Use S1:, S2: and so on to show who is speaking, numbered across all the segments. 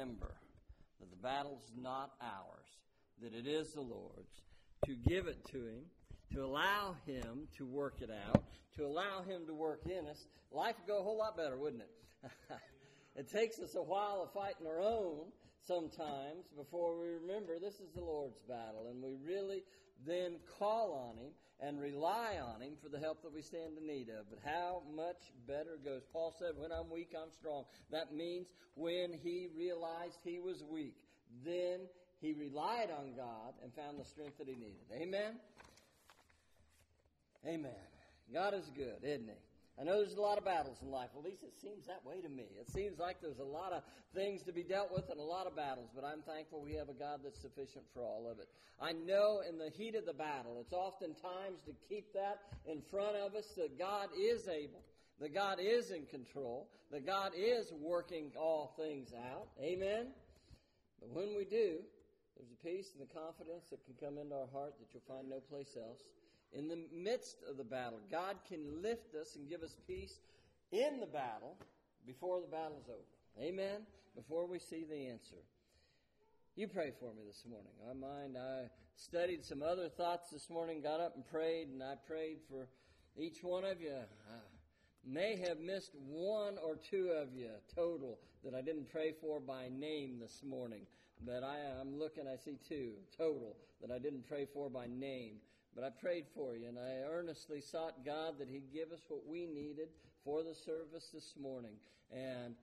S1: remember that the battle's not ours, that it is the Lord's, to give it to Him, to allow Him to work it out, to allow Him to work in us, life would go a whole lot better, wouldn't it? It takes us a while of fighting our own sometimes before we remember this is the Lord's battle, and we really then call on Him and rely on Him for the help that we stand in need of. But how much better it goes. Paul said, when I'm weak, I'm strong. That means when he realized he was weak, then he relied on God and found the strength that he needed. Amen? Amen. God is good, isn't He? I know there's a lot of battles in life. At least it seems that way to me. It seems like there's a lot of things to be dealt with and a lot of battles, but I'm thankful we have a God that's sufficient for all of it. I know in the heat of the battle, it's oftentimes to keep that in front of us that God is able, that God is in control, that God is working all things out. Amen? But when we do, there's a peace and the confidence that can come into our heart that you'll find no place else. In the midst of the battle, God can lift us and give us peace in the battle before the battle's over. Amen? Before we see the answer. You pray for me this morning. I studied some other thoughts this morning, got up and prayed, and I prayed for each one of you. I may have missed one or two of you total that I didn't pray for by name this morning. But I'm looking, I see two total that I didn't pray for by name. But I prayed for you, and I earnestly sought God that He'd give us what we needed for the service this morning. And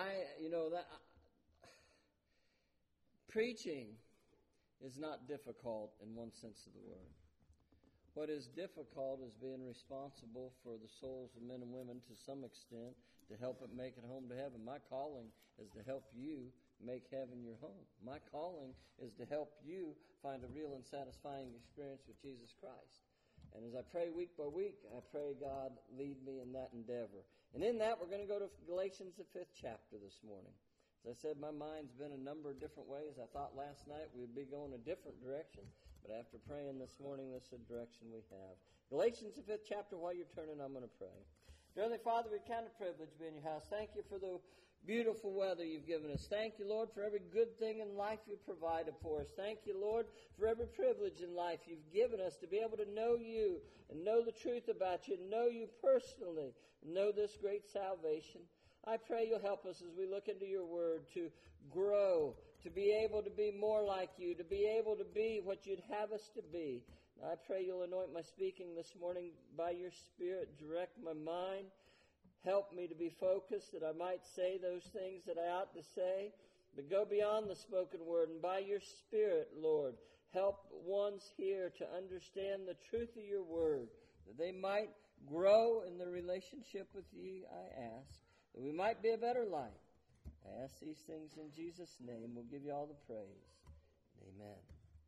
S1: preaching is not difficult in one sense of the word. What is difficult is being responsible for the souls of men and women to some extent to help it make it home to heaven. My calling is to help you make heaven your home. My calling is to help you find a real and satisfying experience with Jesus Christ. And as I pray week by week, I pray God lead me in that endeavor. And in that, we're going to go to Galatians, the 5th chapter this morning. As I said, my mind's been a number of different ways. I thought last night we'd be going a different direction. But after praying this morning, this is the direction we have. Galatians, the 5th chapter, while you're turning, I'm going to pray. Dear Heavenly Father, we count a privilege to be in your house. Thank you for the beautiful weather you've given us. Thank you, Lord, for every good thing in life you've provided for us. Thank you, Lord, for every privilege in life you've given us to be able to know you and know the truth about you, and know you personally, and know this great salvation. I pray you'll help us as we look into your word to grow, to be able to be more like you, to be able to be what you'd have us to be. I pray you'll anoint my speaking this morning by your Spirit, direct my mind, help me to be focused that I might say those things that I ought to say, but go beyond the spoken word, and by your Spirit, Lord, help ones here to understand the truth of your word, that they might grow in their relationship with you, I ask, that we might be a better light. I ask these things in Jesus' name. We'll give you all the praise. Amen.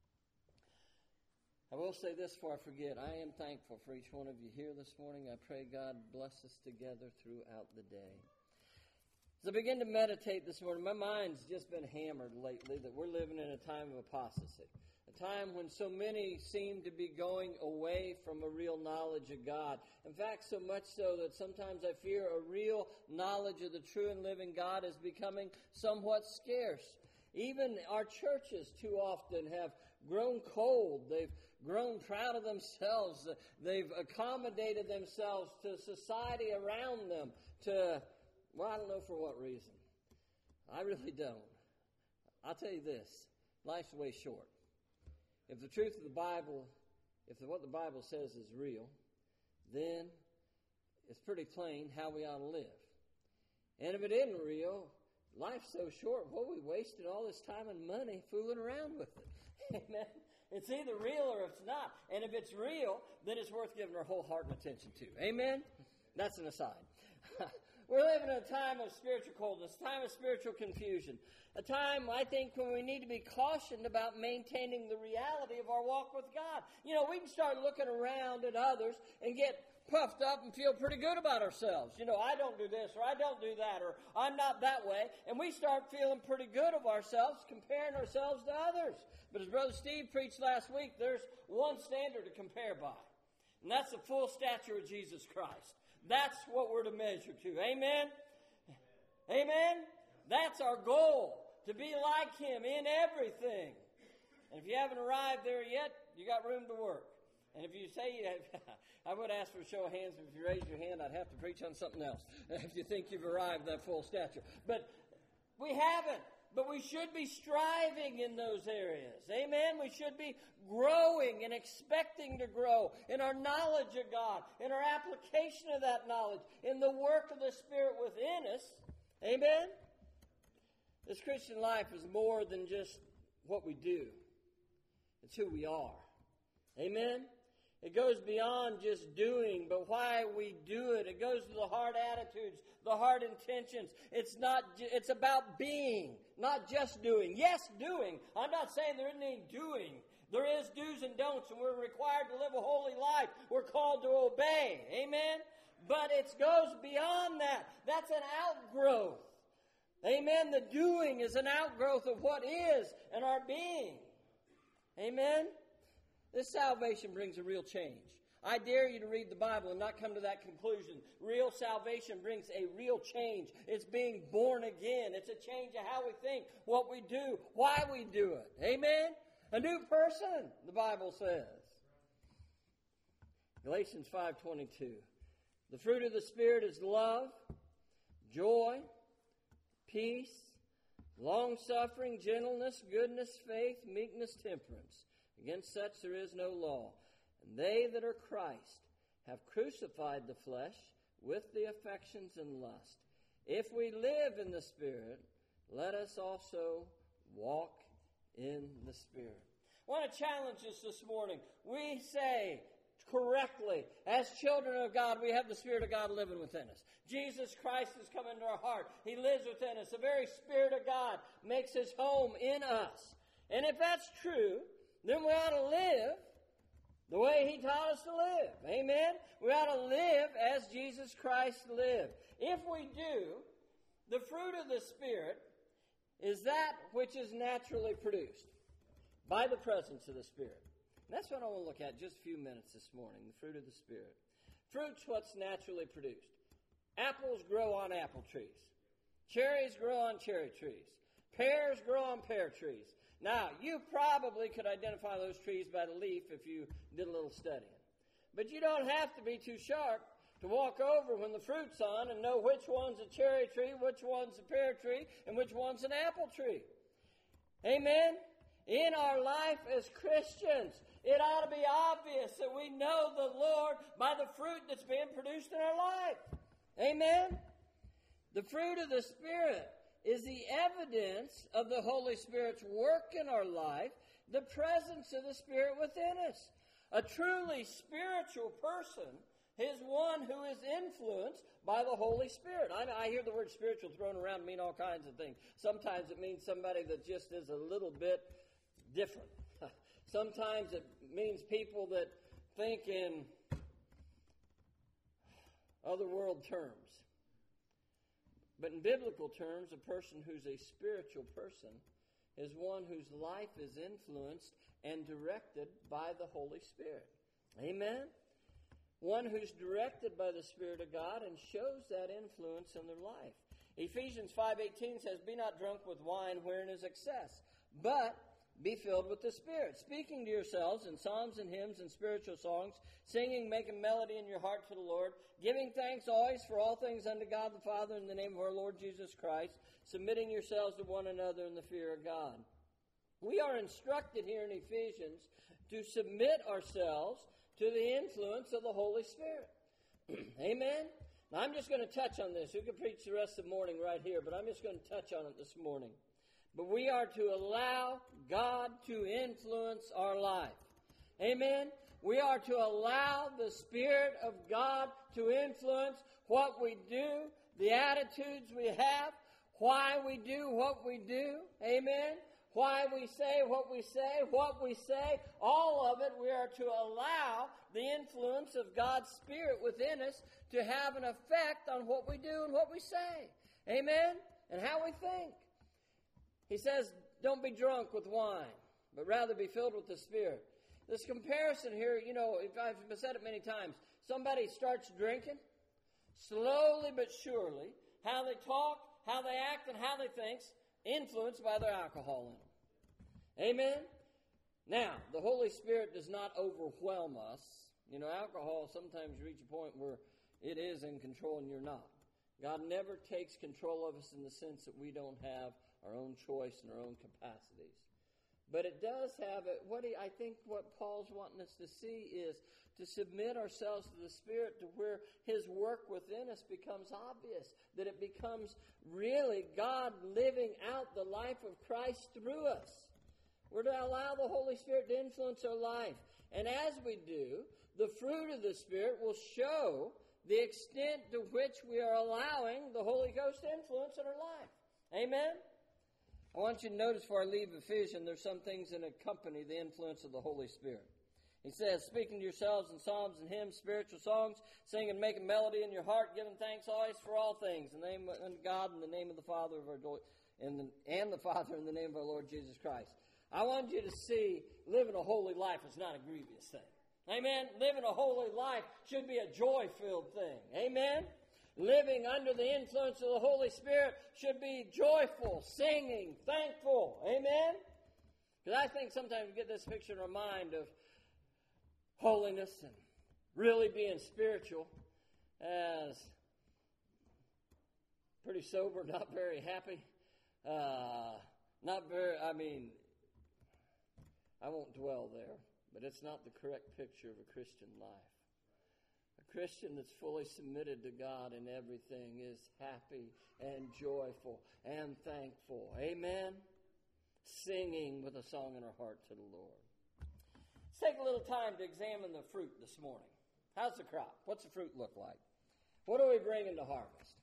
S1: I will say this before I forget. I am thankful for each one of you here this morning. I pray God bless us together throughout the day. As I begin to meditate this morning, my mind's just been hammered lately that we're living in a time of apostasy. A time when so many seem to be going away from a real knowledge of God. In fact, so much so that sometimes I fear a real knowledge of the true and living God is becoming somewhat scarce. Even our churches too often have grown cold. They've grown proud of themselves. They've accommodated themselves to society around them to, I don't know for what reason. I really don't. I'll tell you this. Life's way short. If the truth of the Bible, what the Bible says is real, then it's pretty plain how we ought to live. And if it isn't real, life's so short, what are we wasting all this time and money fooling around with it? Amen. It's either real or it's not. And if it's real, then it's worth giving our whole heart and attention to. Amen? That's an aside. We're living in a time of spiritual coldness, a time of spiritual confusion, a time, I think, when we need to be cautioned about maintaining the reality of our walk with God. You know, we can start looking around at others and get puffed up and feel pretty good about ourselves. You know, I don't do this, or I don't do that, or I'm not that way. And we start feeling pretty good of ourselves, comparing ourselves to others. But as Brother Steve preached last week, there's one standard to compare by. And that's the full stature of Jesus Christ. That's what we're to measure to. Amen? Amen? That's our goal. to be like Him in everything. And if you haven't arrived there yet, you got room to work. And if you say you have, I would ask for a show of hands. If you raise your hand, I'd have to preach on something else if you think you've arrived at full stature. But we haven't. But we should be striving in those areas. Amen? We should be growing and expecting to grow in our knowledge of God, in our application of that knowledge, in the work of the Spirit within us. Amen? This Christian life is more than just what we do. It's who we are. Amen? It goes beyond just doing, but why we do it. It goes to the heart attitudes, the heart intentions. It's about being, not just doing. Yes, doing. I'm not saying there isn't any doing. There is do's and don'ts, and we're required to live a holy life. We're called to obey. Amen? But it goes beyond that. That's an outgrowth. Amen? The doing is an outgrowth of what is and our being. Amen? This salvation brings a real change. I dare you to read the Bible and not come to that conclusion. Real salvation brings a real change. It's being born again. It's a change of how we think, what we do, why we do it. Amen? A new person, the Bible says. Galatians 5:22. The fruit of the Spirit is love, joy, peace, long-suffering, gentleness, goodness, faith, meekness, temperance. Against such there is no law. And they that are Christ have crucified the flesh with the affections and lust. If we live in the Spirit, let us also walk in the Spirit. I want to challenge us this morning. We say correctly, as children of God, we have the Spirit of God living within us. Jesus Christ has come into our heart. He lives within us. The very Spirit of God makes His home in us. And if that's true, then we ought to live the way He taught us to live. Amen? We ought to live as Jesus Christ lived. If we do, the fruit of the Spirit is that which is naturally produced by the presence of the Spirit. And that's what I want to look at just a few minutes this morning, the fruit of the Spirit. Fruit's what's naturally produced. Apples grow on apple trees. Cherries grow on cherry trees. Pears grow on pear trees. Now, you probably could identify those trees by the leaf if you did a little studying. But you don't have to be too sharp to walk over when the fruit's on and know which one's a cherry tree, which one's a pear tree, and which one's an apple tree. Amen? In our life as Christians, it ought to be obvious that we know the Lord by the fruit that's being produced in our life. Amen? The fruit of the Spirit is the evidence of the Holy Spirit's work in our life, the presence of the Spirit within us. A truly spiritual person is one who is influenced by the Holy Spirit. I hear the word spiritual thrown around to mean all kinds of things. Sometimes it means somebody that just is a little bit different. Sometimes it means people that think in other world terms. But in biblical terms, a person who's a spiritual person is one whose life is influenced and directed by the Holy Spirit. Amen? One who's directed by the Spirit of God and shows that influence in their life. Ephesians 5:18 says, "Be not drunk with wine wherein is excess, but be filled with the Spirit, speaking to yourselves in psalms and hymns and spiritual songs, singing, making melody in your heart to the Lord, giving thanks always for all things unto God the Father in the name of our Lord Jesus Christ, submitting yourselves to one another in the fear of God." We are instructed here in Ephesians to submit ourselves to the influence of the Holy Spirit. Amen? Now, I'm just going to touch on this. You can preach the rest of the morning right here, but I'm just going to touch on it this morning. But we are to allow God to influence our life. Amen? We are to allow the Spirit of God to influence what we do, the attitudes we have, why we do what we do. Amen? Why we say what we say, all of it we are to allow the influence of God's Spirit within us to have an effect on what we do and what we say. Amen? And how we think. He says, don't be drunk with wine, but rather be filled with the Spirit. This comparison here, I've said it many times. Somebody starts drinking, slowly but surely, how they talk, how they act, and how they think influenced by their alcohol in them. Amen? Now, the Holy Spirit does not overwhelm us. You know, alcohol, sometimes you reach a point where it is in control and you're not. God never takes control of us in the sense that we don't have our own choice and our own capacities. But it does have it. I think what Paul's wanting us to see is to submit ourselves to the Spirit to where His work within us becomes obvious, that it becomes really God living out the life of Christ through us. We're to allow the Holy Spirit to influence our life. And as we do, the fruit of the Spirit will show the extent to which we are allowing the Holy Ghost influence in our life. Amen? I want you to notice before I leave Ephesians, there's some things that accompany the influence of the Holy Spirit. He says, speaking to yourselves in psalms and hymns, spiritual songs, singing and making melody in your heart, giving thanks always for all things, in the name of God, in the name of the Father of our and the Father, in the name of our Lord Jesus Christ. I want you to see living a holy life is not a grievous thing. Amen? Living a holy life should be a joy-filled thing. Amen? Living under the influence of the Holy Spirit should be joyful, singing, thankful. Amen? Because I think sometimes we get this picture in our mind of holiness and really being spiritual as pretty sober, not very happy. I won't dwell there, but it's not the correct picture of a Christian life. A Christian that's fully submitted to God in everything is happy and joyful and thankful. Amen? Singing with a song in our heart to the Lord. Let's take a little time to examine the fruit this morning. How's the crop? What's the fruit look like? What are we bringing to harvest?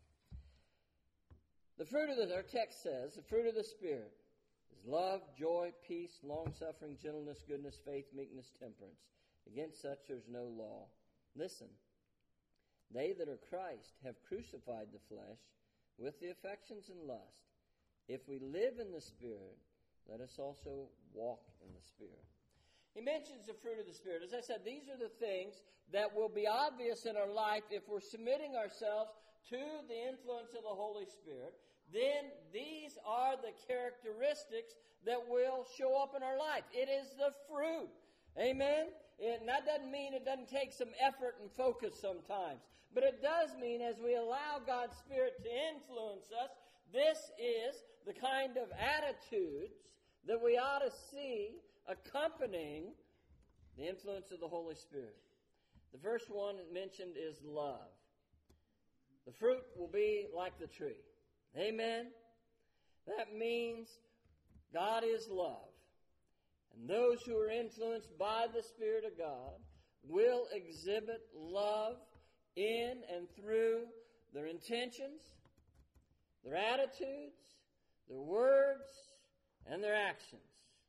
S1: The fruit of our text says, the fruit of the Spirit is love, joy, peace, long-suffering, gentleness, goodness, faith, meekness, temperance. Against such there's no law. Listen, they that are Christ have crucified the flesh with the affections and lust. If we live in the Spirit, let us also walk in the Spirit. He mentions the fruit of the Spirit. As I said, these are the things that will be obvious in our life if we're submitting ourselves to the influence of the Holy Spirit. Then these are the characteristics that will show up in our life. It is the fruit. Amen? And that doesn't mean it doesn't take some effort and focus sometimes. But it does mean as we allow God's Spirit to influence us, this is the kind of attitudes that we ought to see accompanying the influence of the Holy Spirit. The first one mentioned is love. The fruit will be like the tree. Amen? That means God is love. And those who are influenced by the Spirit of God will exhibit love in and through their intentions, their attitudes, their words, and their actions.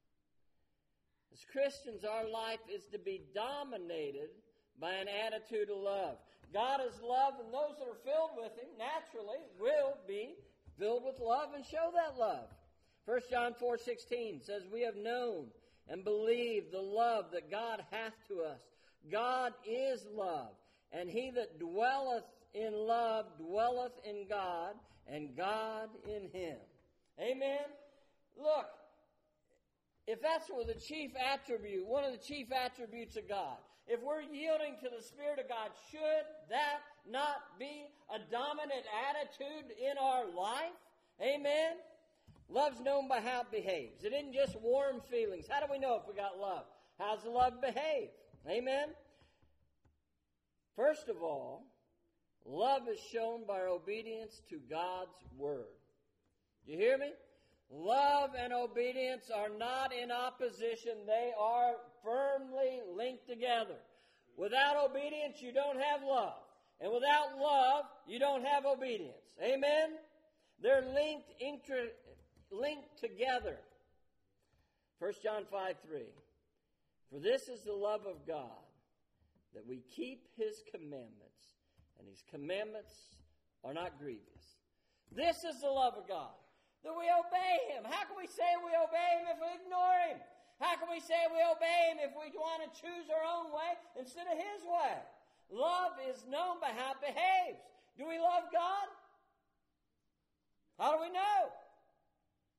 S1: As Christians, our life is to be dominated by an attitude of love. God is love, and those that are filled with Him naturally will be filled with love and show that love. 1 John 4:16 says, we have known and believed the love that God hath to us. God is love, and he that dwelleth in love dwelleth in God, and God in him. Amen? Look, if that's one of the chief attributes of God, if we're yielding to the Spirit of God, should that not be a dominant attitude in our life? Amen? Love's known by how it behaves. It isn't just warm feelings. How do we know if we got love? How's the love behave? Amen? First of all, love is shown by our obedience to God's Word. You hear me? Love and obedience are not in opposition. They are firmly linked together. Without obedience, you don't have love. And without love, you don't have obedience. Amen? They're linked together. 1 John 5:3. For this is the love of God, that we keep His commandments, and His commandments are not grievous. This is the love of God, that we obey Him. How can we say we obey Him if we ignore Him? How can we say we obey Him if we want to choose our own way instead of His way? Love is known by how it behaves. Do we love God? How do we know?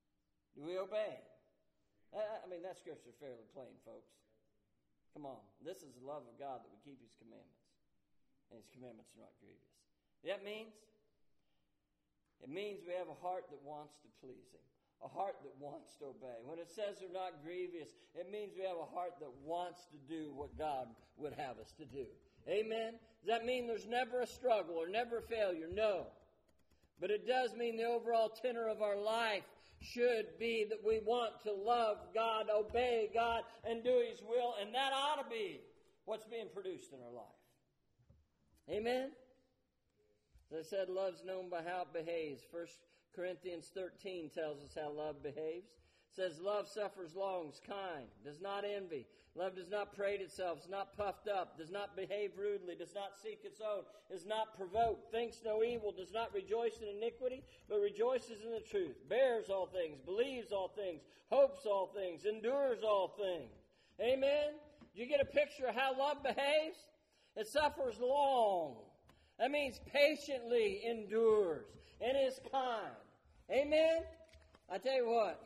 S1: Do we obey? I mean, that scripture is fairly plain, folks. Come on. This is the love of God that we keep His commandments. And His commandments are not grievous. That means? It means we have a heart that wants to please Him. A heart that wants to obey. When it says they're not grievous, it means we have a heart that wants to do what God would have us to do. Amen? Does that mean there's never a struggle or never a failure? No. But it does mean the overall tenor of our life should be that we want to love God, obey God, and do His will. And that ought to be what's being produced in our life. Amen? As I said, love's known by how it behaves. 1 Corinthians 13 tells us how love behaves. It says, love suffers long, is kind, does not envy. Love does not parade itself, is not puffed up, does not behave rudely, does not seek its own, is not provoked, thinks no evil, does not rejoice in iniquity, but rejoices in the truth, bears all things, believes all things, hopes all things, endures all things. Amen? Do you get a picture of how love behaves? It suffers long. That means patiently endures and is kind. Amen? I tell you what,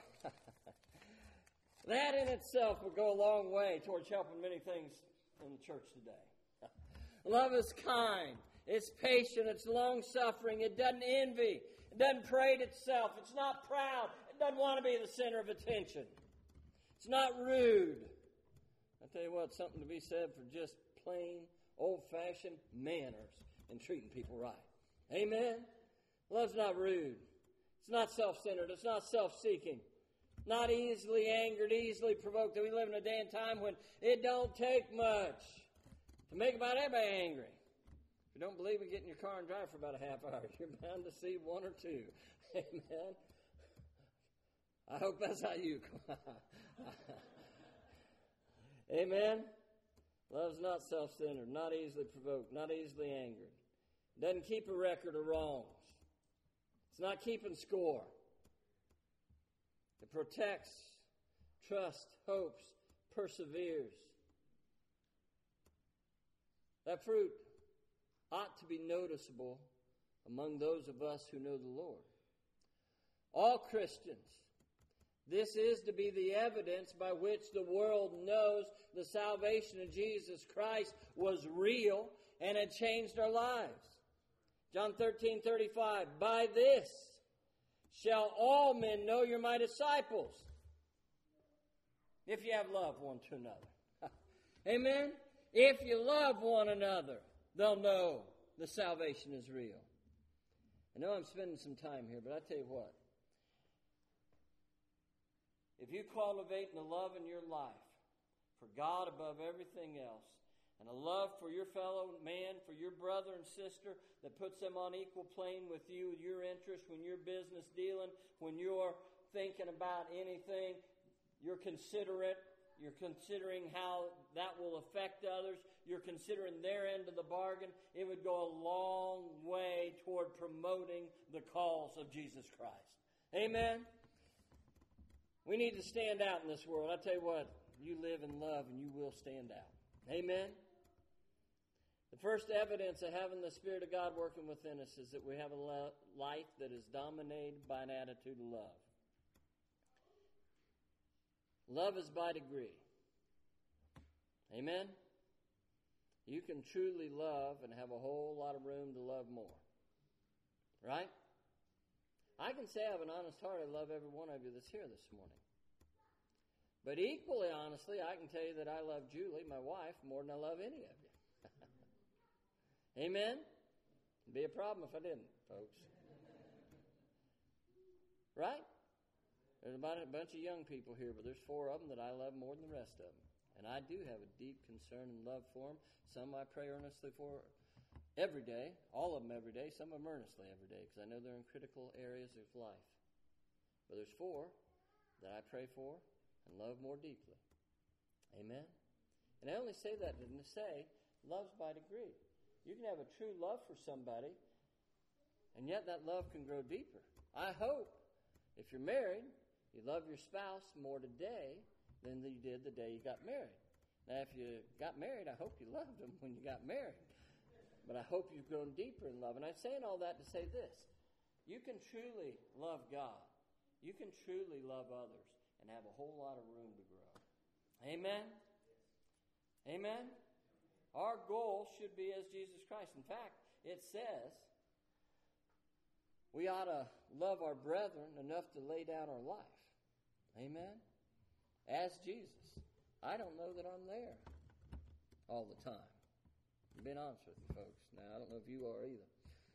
S1: that in itself would go a long way towards helping many things in the church today. Love is kind. It's patient. It's long-suffering. It doesn't envy. It doesn't parade itself. It's not proud. It doesn't want to be the center of attention. It's not rude. I tell you what, something to be said for just plain, old-fashioned manners and treating people right. Amen? Love's not rude. It's not self-centered. It's not self-seeking. Not easily angered, easily provoked. We live in a day and time when it don't take much to make about everybody angry. If you don't believe it, get in your car and drive for about a half hour. You're bound to see one or two. Amen. I hope that's how you come. Amen. Love's not self-centered, not easily provoked, not easily angered. Doesn't keep a record of wrongs. It's not keeping score. It protects, trusts, hopes, perseveres. That fruit ought to be noticeable among those of us who know the Lord. All Christians, this is to be the evidence by which the world knows the salvation of Jesus Christ was real and had changed our lives. John 13:35, by this shall all men know you're my disciples, if you have love one to another. Amen? If you love one another, they'll know the salvation is real. I know I'm spending some time here, but I tell you what. If you cultivate the love in your life for God above everything else, and a love for your fellow man, for your brother and sister that puts them on equal plane with you, your interest, when you're business dealing, when you're thinking about anything, you're considerate, you're considering how that will affect others, you're considering their end of the bargain, it would go a long way toward promoting the cause of Jesus Christ. Amen? We need to stand out in this world. I tell you what, you live in love and you will stand out. Amen? The first evidence of having the Spirit of God working within us is that we have a life that is dominated by an attitude of love. Love is by degree. Amen? You can truly love and have a whole lot of room to love more. Right? I can say I have an honest heart. I love every one of you that's here this morning. But equally honestly, I can tell you that I love Julie, my wife, more than I love any of you. Amen? It'd be a problem if I didn't, folks. Right? There's about a bunch of young people here, but there's 4 of them that I love more than the rest of them. And I do have a deep concern and love for them. Some I pray earnestly for every day, all of them every day, some of them earnestly every day, because I know they're in critical areas of life. But there's 4 that I pray for and love more deeply. Amen? And I only say that to say love's by degree. You can have a true love for somebody, and yet that love can grow deeper. I hope, if you're married, you love your spouse more today than you did the day you got married. Now, if you got married, I hope you loved them when you got married. But I hope you've grown deeper in love. And I'm saying all that to say this. You can truly love God. you can truly love others and have a whole lot of room to grow. Amen? Amen? Our goal should be as Jesus Christ. In fact, it says we ought to love our brethren enough to lay down our life. Amen? As Jesus. I don't know that I'm there all the time. I'm being honest with you folks. Now, I don't know if you are either.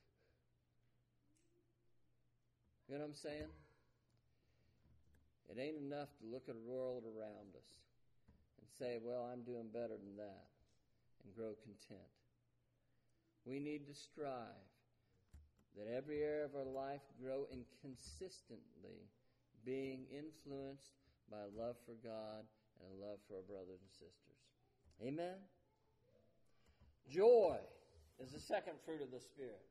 S1: You know what I'm saying? It ain't enough to look at the world around us and say, well, I'm doing better than that, and grow content. We need to strive that every area of our life grow in consistently being influenced by a love for God and a love for our brothers and sisters. Amen? Joy is the second fruit of the Spirit.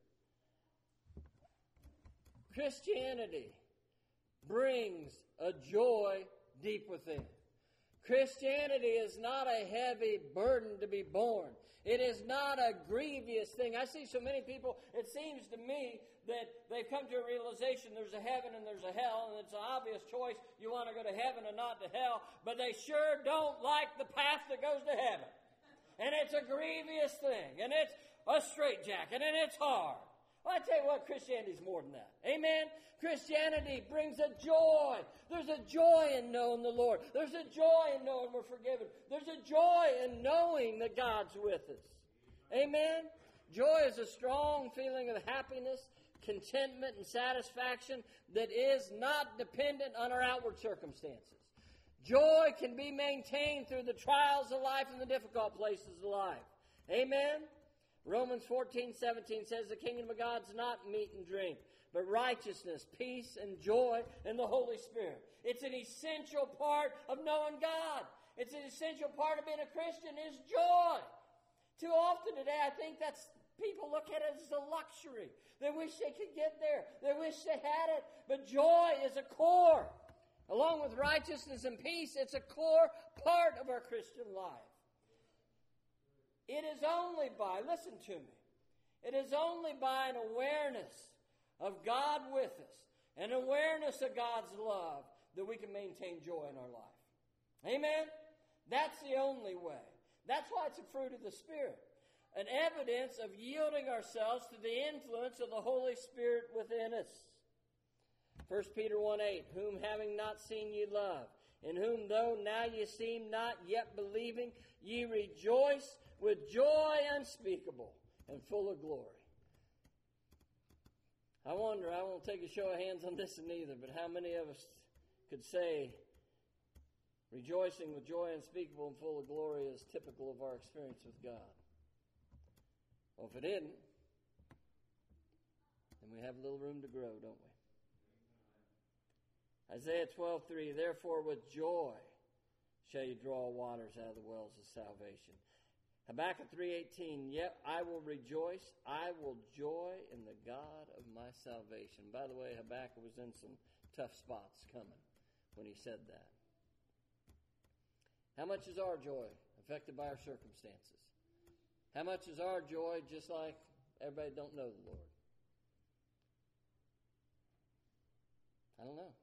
S1: Christianity brings a joy deep within. Christianity is not a heavy burden to be borne. It is not a grievous thing. I see so many people, it seems to me that they've come to a realization there's a heaven and there's a hell, and it's an obvious choice. You want to go to heaven and not to hell, but they sure don't like the path that goes to heaven. And it's a grievous thing, and it's a straitjacket, and it's hard. Well, I tell you what, Christianity is more than that. Amen? Christianity brings a joy. There's a joy in knowing the Lord. There's a joy in knowing we're forgiven. There's a joy in knowing that God's with us. Amen? Joy is a strong feeling of happiness, contentment, and satisfaction that is not dependent on our outward circumstances. Joy can be maintained through the trials of life and the difficult places of life. Amen? Romans 14:17 says the kingdom of God's not meat and drink, but righteousness, peace, and joy in the Holy Spirit. It's an essential part of knowing God. It's an essential part of being a Christian is joy. Too often today, I think that's people look at it as a luxury. They wish they could get there. They wish they had it. But joy is a core. Along with righteousness and peace, it's a core part of our Christian life. It is only by, listen to me, it is only by an awareness of God with us, an awareness of God's love, that we can maintain joy in our life. Amen? That's the only way. That's why it's a fruit of the Spirit. An evidence of yielding ourselves to the influence of the Holy Spirit within us. 1 Peter 1:8, whom having not seen ye love, in whom though now ye seem not yet believing, ye rejoice with joy unspeakable and full of glory. I wonder, I won't take a show of hands on this one either, but how many of us could say rejoicing with joy unspeakable and full of glory is typical of our experience with God? Well, if it isn't, then we have a little room to grow, don't we? Isaiah 12:3, therefore with joy shall you draw waters out of the wells of salvation. Habakkuk 3:18, yet I will rejoice, I will joy in the God of my salvation. By the way, Habakkuk was in some tough spots coming when he said that. How much is our joy affected by our circumstances? How much is our joy just like everybody don't know the Lord? I don't know.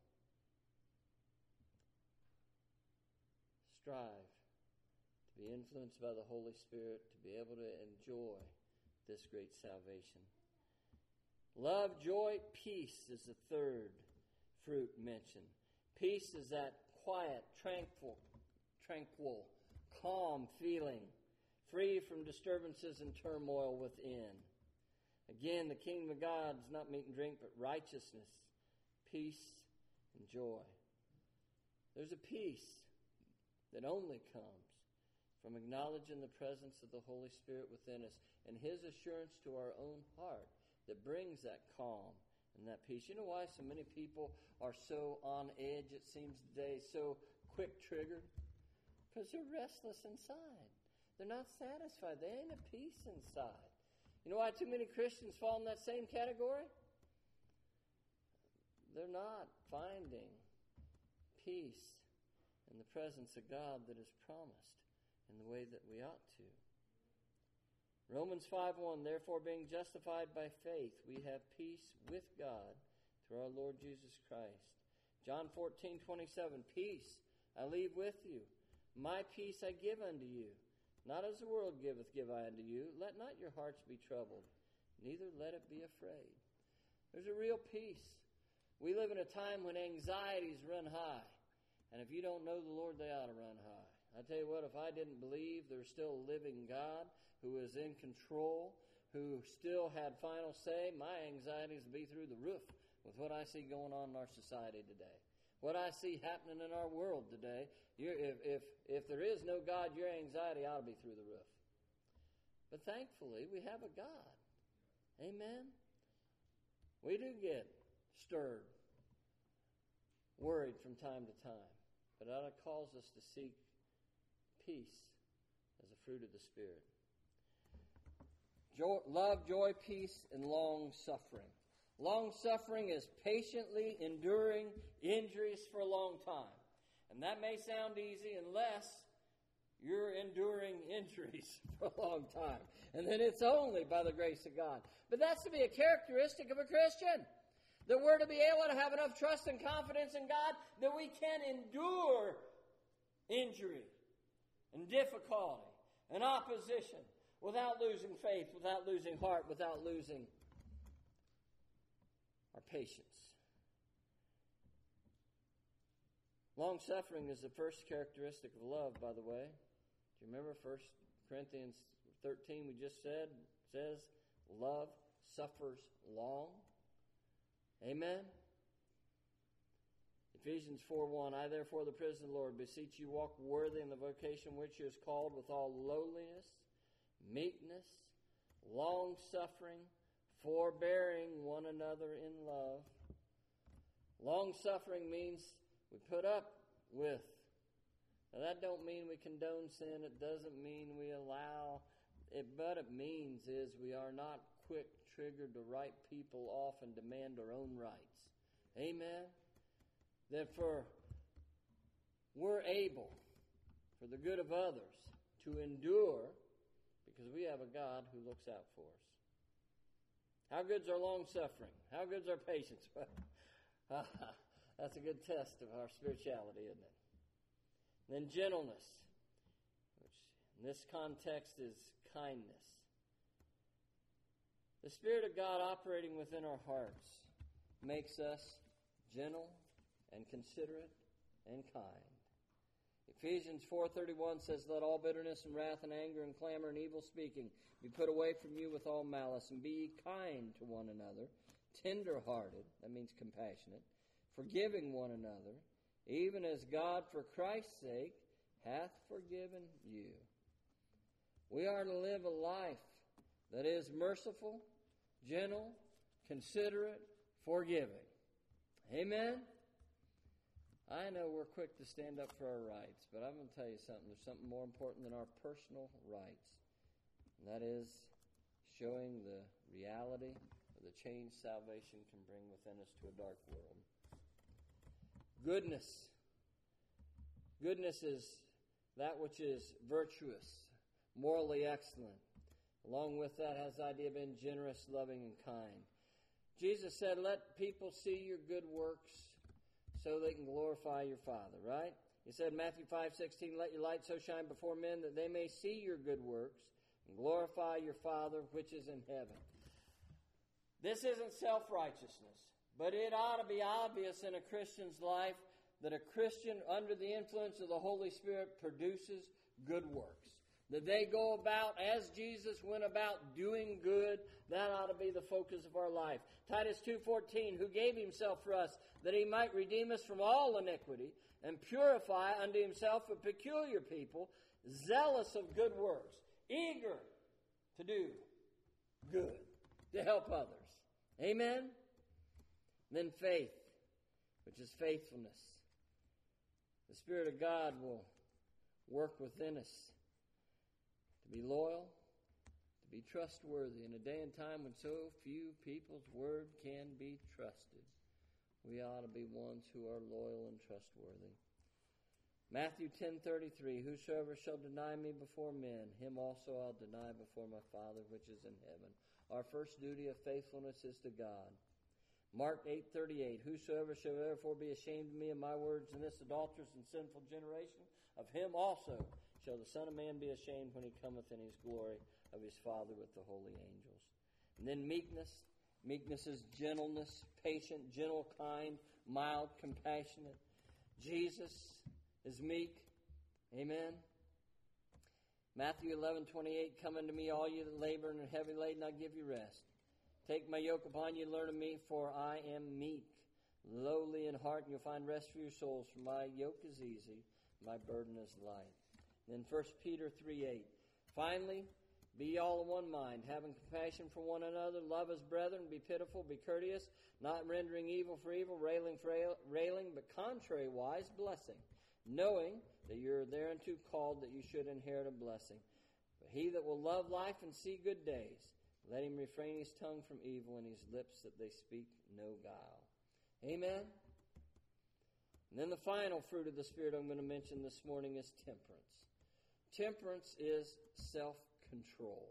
S1: Strive to be influenced by the Holy Spirit, to be able to enjoy this great salvation. Love, joy, peace is the third fruit mentioned. Peace is that quiet, tranquil, calm feeling, free from disturbances and turmoil within. Again, the kingdom of God is not meat and drink, but righteousness, peace, and joy. There's a peace that only comes from acknowledging the presence of the Holy Spirit within us and His assurance to our own heart that brings that calm and that peace. You know why so many people are so on edge, it seems today, so quick-triggered? Because they're restless inside. They're not satisfied. They ain't at peace inside. You know why too many Christians fall in that same category? They're not finding peace in the presence of God that is promised in the way that we ought to. Romans 5:1, therefore being justified by faith, we have peace with God through our Lord Jesus Christ. John 14:27, peace I leave with you. My peace I give unto you. Not as the world giveth, give I unto you. Let not your hearts be troubled, neither let it be afraid. There's a real peace. We live in a time when anxieties run high. And if you don't know the Lord, they ought to run high. I tell you what, if I didn't believe there's still a living God who is in control, who still had final say, my anxieties would be through the roof with what I see going on in our society today. What I see happening in our world today, if there is no God, your anxiety ought to be through the roof. But thankfully, we have a God. Amen? We do get stirred, worried from time to time. But that calls us to seek peace as a fruit of the Spirit. Love, joy, peace, and long-suffering. Long-suffering is patiently enduring injuries for a long time. And that may sound easy unless you're enduring injuries for a long time. And then it's only by the grace of God. But that's to be a characteristic of a Christian. That we're to be able to have enough trust and confidence in God that we can endure injury and difficulty and opposition without losing faith, without losing heart, without losing our patience. Long-suffering is the first characteristic of love, by the way. Do you remember 1 Corinthians 13 we just said? It says, love suffers long. Amen? Ephesians 4:1, I therefore, the prisoner of the Lord, beseech you, walk worthy in the vocation which you is called, with all lowliness, meekness, long-suffering, forbearing one another in love. Long-suffering means we put up with. Now that don't mean we condone sin. It doesn't mean we allow it. But it means is we are not quick-triggered to write people off and demand our own rights. Amen? That we're able, for the good of others, to endure because we have a God who looks out for us. How good's our long-suffering? How good's our patience? That's a good test of our spirituality, isn't it? Then gentleness, which in this context is kindness. The Spirit of God operating within our hearts makes us gentle and considerate and kind. Ephesians 4:31 says, let all bitterness and wrath and anger and clamor and evil speaking be put away from you with all malice, and be kind to one another, tender-hearted, that means compassionate, forgiving one another, even as God for Christ's sake hath forgiven you. We are to live a life that is merciful, gentle, considerate, forgiving. Amen? I know we're quick to stand up for our rights, but I'm going to tell you something. There's something more important than our personal rights. And that is showing the reality of the change salvation can bring within us to a dark world. Goodness. Goodness is that which is virtuous, morally excellent. Along with that has the idea of being generous, loving, and kind. Jesus said, let people see your good works so they can glorify your Father, right? He said in Matthew 5:16, let your light so shine before men that they may see your good works and glorify your Father which is in heaven. This isn't self-righteousness, but it ought to be obvious in a Christian's life that a Christian under the influence of the Holy Spirit produces good works. That they go about as Jesus went about doing good. That ought to be the focus of our life. Titus 2:14, who gave himself for us, that he might redeem us from all iniquity, and purify unto himself a peculiar people, zealous of good works, eager to do good, to help others. Amen? Then faith, which is faithfulness. The Spirit of God will work within us to be loyal, to be trustworthy. In a day and time when so few people's word can be trusted, we ought to be ones who are loyal and trustworthy. Matthew 10:33, whosoever shall deny me before men, him also I'll deny before my Father which is in heaven. Our first duty of faithfulness is to God. Mark 8:38, whosoever shall therefore be ashamed of me and my words in this adulterous and sinful generation, of him also shall the Son of Man be ashamed when he cometh in his glory of his Father with the holy angels. And then meekness. Meekness is gentleness, patient, gentle, kind, mild, compassionate. Jesus is meek. Amen. Matthew 11:28, come unto me, all you that labor and are heavy laden, I'll give you rest. Take my yoke upon you, learn of me, for I am meek, lowly in heart, and you'll find rest for your souls. For my yoke is easy, my burden is light. Then 1 Peter 3:8, finally, be ye all of one mind, having compassion for one another, love as brethren, be pitiful, be courteous, not rendering evil for evil, railing, but contrariwise blessing, knowing that you are thereunto called that you should inherit a blessing. But he that will love life and see good days, let him refrain his tongue from evil and his lips that they speak no guile. Amen? And then the final fruit of the Spirit I'm going to mention this morning is temperance. Temperance is self-control.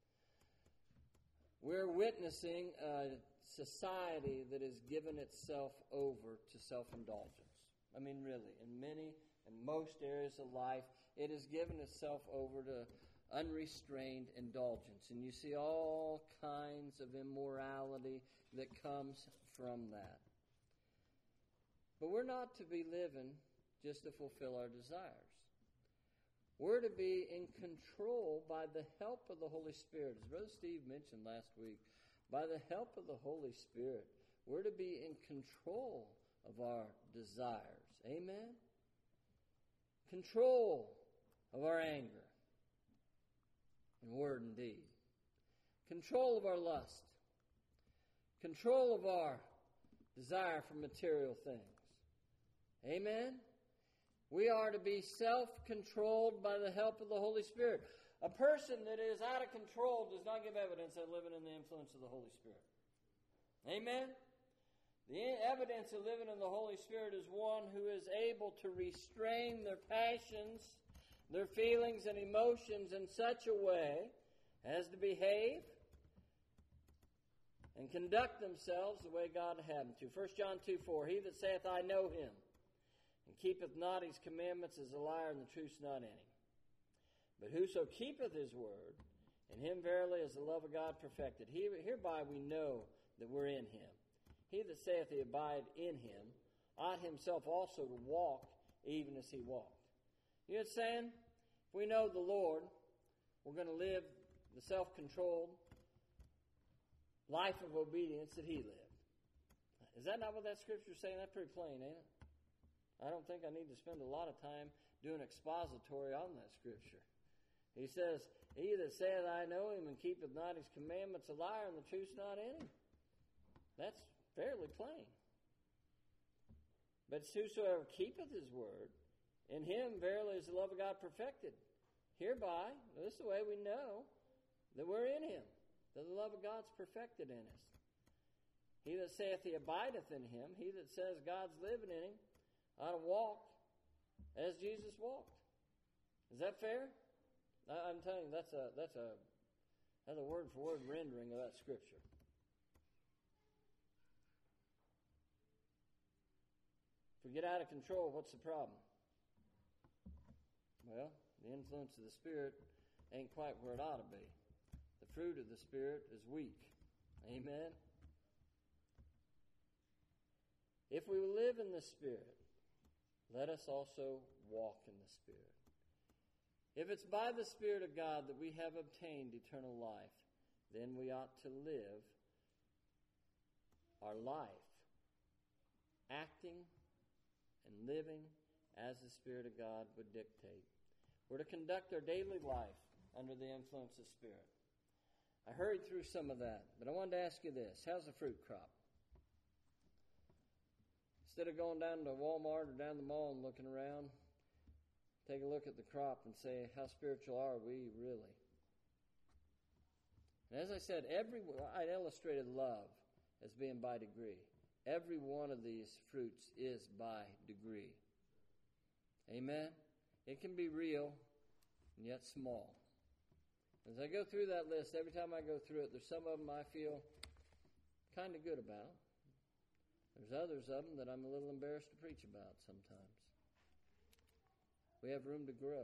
S1: We're witnessing a society that has given itself over to self-indulgence. I mean, really, in most areas of life, it has given itself over to unrestrained indulgence. And you see all kinds of immorality that comes from that. But we're not to be living just to fulfill our desires. We're to be in control by the help of the Holy Spirit. As Brother Steve mentioned last week, by the help of the Holy Spirit, we're to be in control of our desires. Amen? Control of our anger in word and deed. Control of our lust. Control of our desire for material things. Amen? We are to be self-controlled by the help of the Holy Spirit. A person that is out of control does not give evidence of living in the influence of the Holy Spirit. Amen? The evidence of living in the Holy Spirit is one who is able to restrain their passions, their feelings and emotions in such a way as to behave and conduct themselves the way God would have them to. 1 John 2:4, he that saith, I know him, and keepeth not his commandments is a liar, and the truth's not in him. But whoso keepeth his word, in him verily is the love of God perfected. Hereby we know that we're in him. He that saith he abide in him, ought himself also to walk even as he walked. You know what I'm saying? If we know the Lord, we're going to live the self-controlled life of obedience that he lived. Is that not what that scripture is saying? That's pretty plain, ain't it? I don't think I need to spend a lot of time doing expository on that scripture. He says, he that saith, I know him, and keepeth not his commandments, a liar, and the truth's not in him. That's fairly plain. But whosoever keepeth his word, in him verily is the love of God perfected. Hereby, this is the way we know that we're in him, that the love of God's perfected in us. He that saith he abideth in him, he that says God's living in him, ought to walk as Jesus walked. Is that fair? I'm telling you, that's a word-for-word rendering of that scripture. If we get out of control, what's the problem? Well, the influence of the Spirit ain't quite where it ought to be. The fruit of the Spirit is weak. Amen? If we live in the Spirit, let us also walk in the Spirit. If it's by the Spirit of God that we have obtained eternal life, then we ought to live our life acting and living as the Spirit of God would dictate. We're to conduct our daily life under the influence of the Spirit. I hurried through some of that, but I wanted to ask you this. How's the fruit crop? Instead of going down to Walmart or down the mall and looking around, take a look at the crop and say, how spiritual are we really? And as I said, I illustrated love as being by degree. Every one of these fruits is by degree. Amen? It can be real and yet small. As I go through that list, every time I go through it, there's some of them I feel kind of good about. There's others of them that I'm a little embarrassed to preach about sometimes. We have room to grow.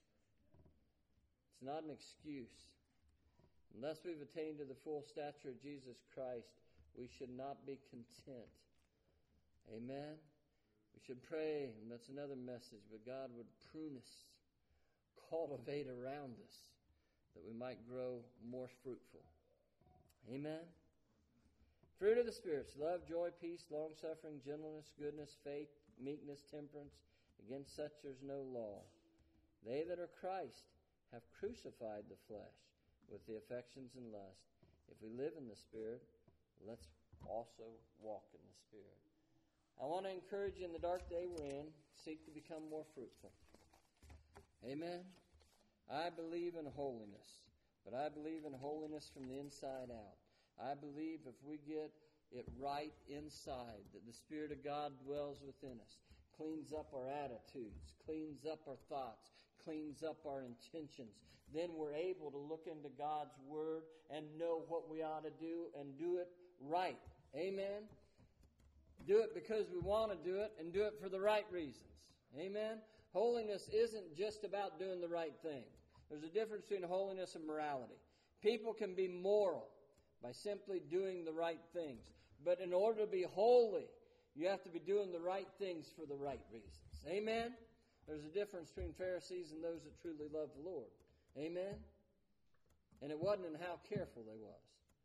S1: It's not an excuse. Unless we've attained to the full stature of Jesus Christ, we should not be content. Amen? We should pray, and that's another message, but God would prune us, cultivate around us, that we might grow more fruitful. Amen? Fruit of the spirits: love, joy, peace, long-suffering, gentleness, goodness, faith, meekness, temperance. Against such there's no law. They that are Christ have crucified the flesh with the affections and lust. If we live in the Spirit, let's also walk in the Spirit. I want to encourage you in the dark day we're in, seek to become more fruitful. Amen? I believe in holiness, but I believe in holiness from the inside out. I believe if we get it right inside, that the Spirit of God dwells within us, cleans up our attitudes, cleans up our thoughts, cleans up our intentions, then we're able to look into God's Word and know what we ought to do and do it right. Amen? Do it because we want to do it and do it for the right reasons. Amen? Holiness isn't just about doing the right thing. There's a difference between holiness and morality. People can be moral by simply doing the right things. But in order to be holy, you have to be doing the right things for the right reasons. Amen? There's a difference between Pharisees and those that truly love the Lord. Amen? And it wasn't in how careful they was.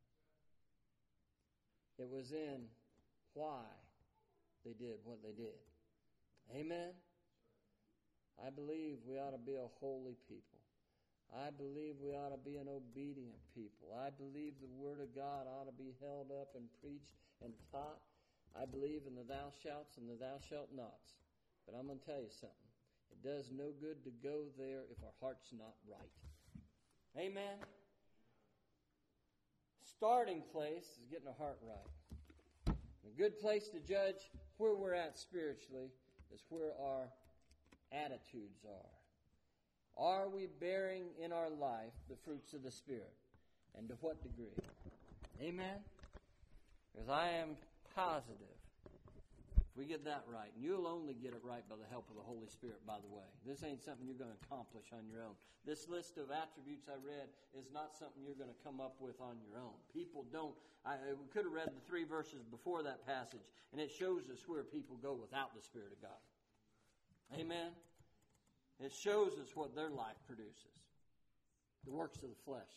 S1: It was in why they did what they did. Amen? I believe we ought to be a holy people. I believe we ought to be an obedient people. I believe the Word of God ought to be held up and preached and taught. I believe in the thou shalts and the thou shalt nots. But I'm going to tell you something. It does no good to go there if our heart's not right. Amen? Starting place is getting our heart right. A good place to judge where we're at spiritually is where our attitudes are. Are we bearing in our life the fruits of the Spirit? And to what degree? Amen? Because I am positive if we get that right, and you'll only get it right by the help of the Holy Spirit, by the way. This ain't something you're going to accomplish on your own. This list of attributes I read is not something you're going to come up with on your own. People don't. We could have read the 3 verses before that passage, and it shows us where people go without the Spirit of God. Amen? It shows us what their life produces. The works of the flesh.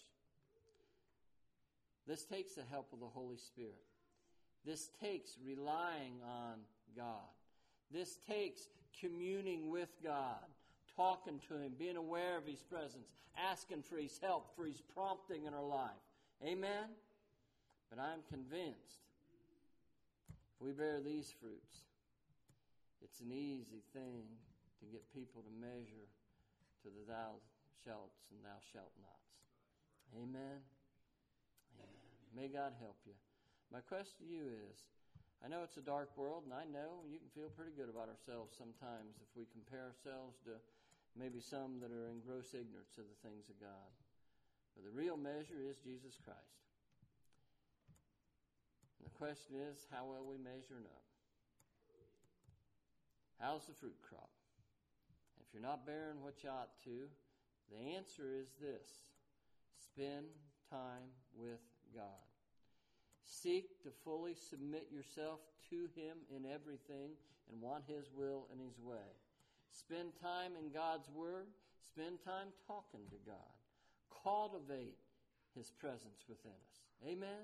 S1: This takes the help of the Holy Spirit. This takes relying on God. This takes communing with God, talking to Him, being aware of His presence, asking for His help, for His prompting in our life. Amen? But I'm convinced if we bear these fruits, it's an easy thing to get people to measure to the thou shalts and thou shalt nots. Amen? Amen. May God help you. My question to you is, I know it's a dark world, and I know you can feel pretty good about ourselves sometimes if we compare ourselves to maybe some that are in gross ignorance of the things of God. But the real measure is Jesus Christ. And the question is, how well we measuring up? How's the fruit crop? If you're not bearing what you ought to, the answer is this: spend time with God. Seek to fully submit yourself to Him in everything and want His will and His way. Spend time in God's Word. Spend time talking to God. Cultivate His presence within us. Amen?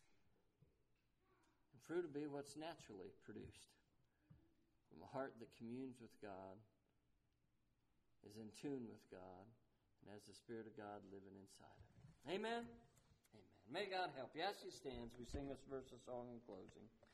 S1: And fruit will be what's naturally produced from a heart that communes with God, is in tune with God, and has the Spirit of God living inside of it. Amen? Amen. May God help you. As you stand, we sing this verse of song in closing.